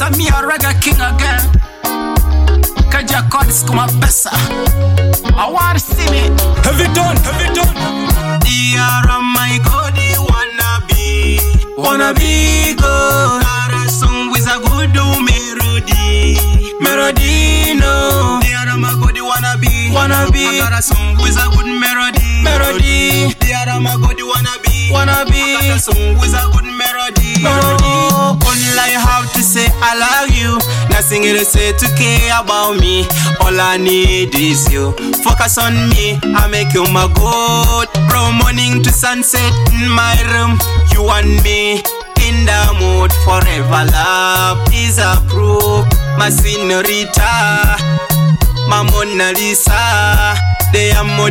Samia Reggae King again. Kaja Codes kuma pesa. I wanna see me. Have you done? Diara my God, wanna be good. Our song with a good melody. Melody, no. Diara my God, wanna be. Our song with a good melody. Diara my God, wanna be. Our song with a good melody. All I have to say, I love you. Nothing to say to care about me. All I need is you. Focus on me, I make you my God. From morning to sunset in my room, you and me in the mood forever. Love is approved, my señorita, my Mona Lisa. They amo.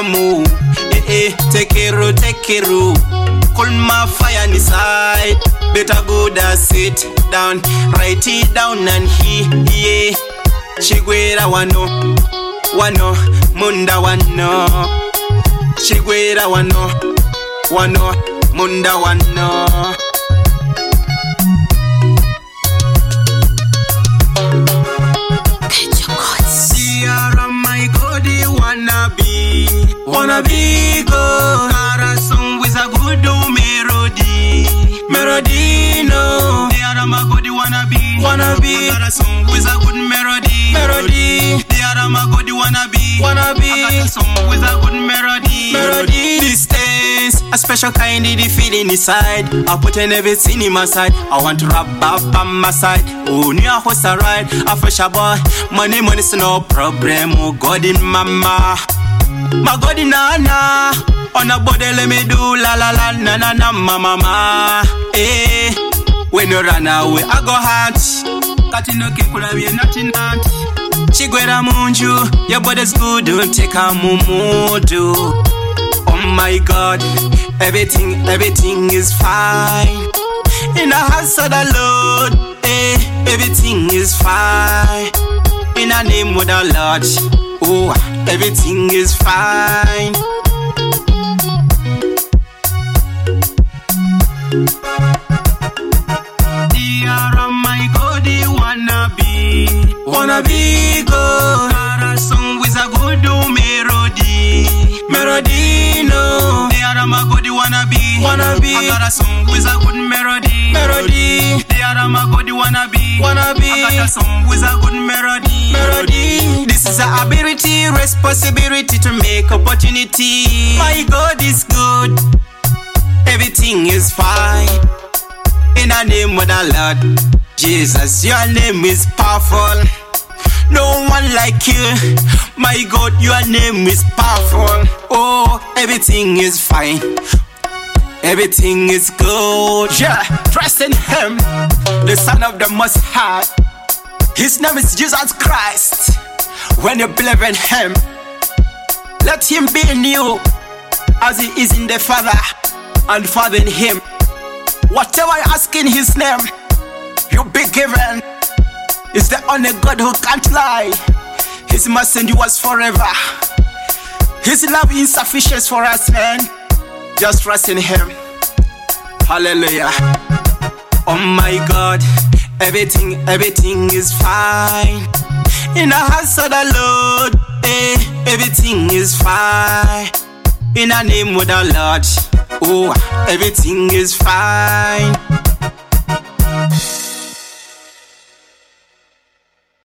Take it, cool my fire inside. Better go da sit down, write it down and yeah. Chigwera wano, munda wano. Chigwera wano, munda wano. Diara my God, wanna be good. Our song with a good melody. Melody, no. Diara my God, wanna be. Our song with a good melody. Diara my God, wanna be. Our song with a good melody. Distance, a special kind of the feeling inside. I put in everything in my side. I want to rap up on my side. Oh, near horse a ride. A fresh boy. Money's no problem. Oh, God in mama. My God in nana. On a body let me do la la la na na na mama. Eh, when you run away I go hard. Katinoke kula we nothing hard. Chigwera munju, your body's good, don't take a mumudu. Oh my God, everything is fine. In the house of the Lord, everything is fine. In the name of the Lord, oh, everything is fine. Diara my God, wanna be good. Our song with a good melody. Melody, no. Diara my God, wanna be. Our song with a good melody. Diara my God, wanna be. Our song with a good melody. This is our ability, responsibility to make opportunity. My God is good. Everything is fine. In the name of the Lord Jesus, your name is powerful. No one like you. My God, your name is powerful. Oh, everything is fine. Everything is good. Yeah, trust in Him, the Son of the Most High. His name is Jesus Christ. When you believe in Him, let Him be in you as He is in the Father, and Father in Him. Whatever you ask in His name, you'll be given. He's the only God who can't lie. His mercy endures forever. His love is sufficient for us, man. Just trust in Him. Hallelujah. Oh my God, everything is fine. In the house of the Lord, everything is fine. In the name of the Lord, oh, everything is fine.